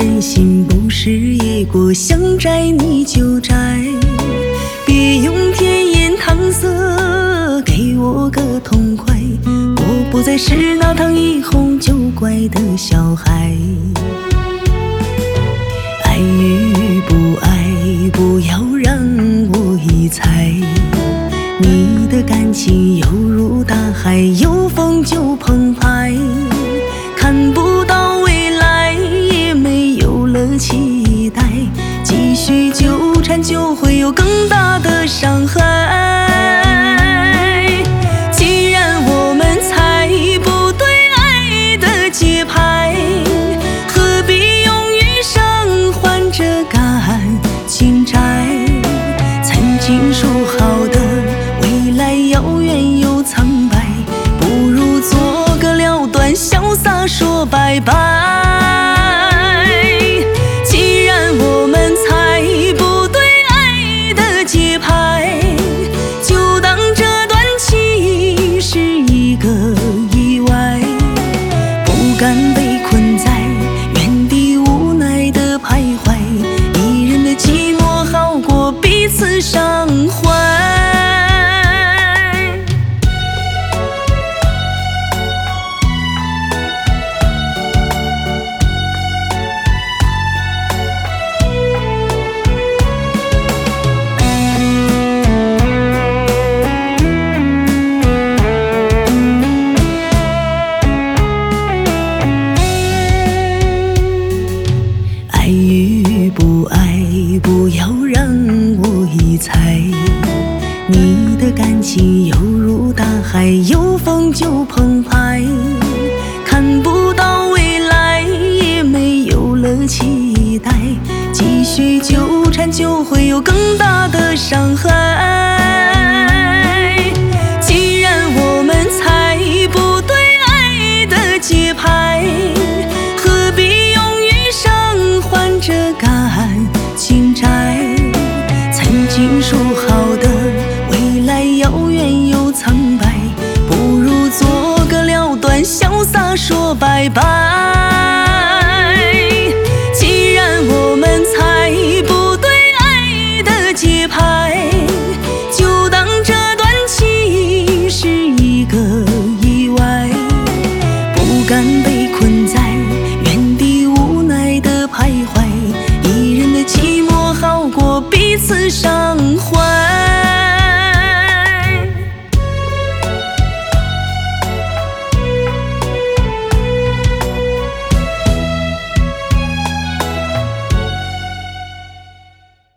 真心，不是野果想摘你就摘。别用甜言搪塞给我个痛快，我不再是那糖一哄就乖的小孩。爱与不爱，不要让我一猜。你的感情犹如大海，有风就澎湃，看不到未来，也没有了期待，继续纠缠就会有更大的伤害。既然我们猜不对爱的节拍，何必用余生还这感情债？曾经说好的未来遥远又苍白，不如做个了断，潇洒说拜拜。既然我们猜不对爱的节拍，就当这段情是一个意外，不敢被困在原地无奈的徘徊，一人的寂寞好过彼此伤怀。爱与不爱，不要让我一猜。你的感情犹如大海，有风就澎湃，看不到未来，也没有了期待，继续纠缠就会有更大的伤害。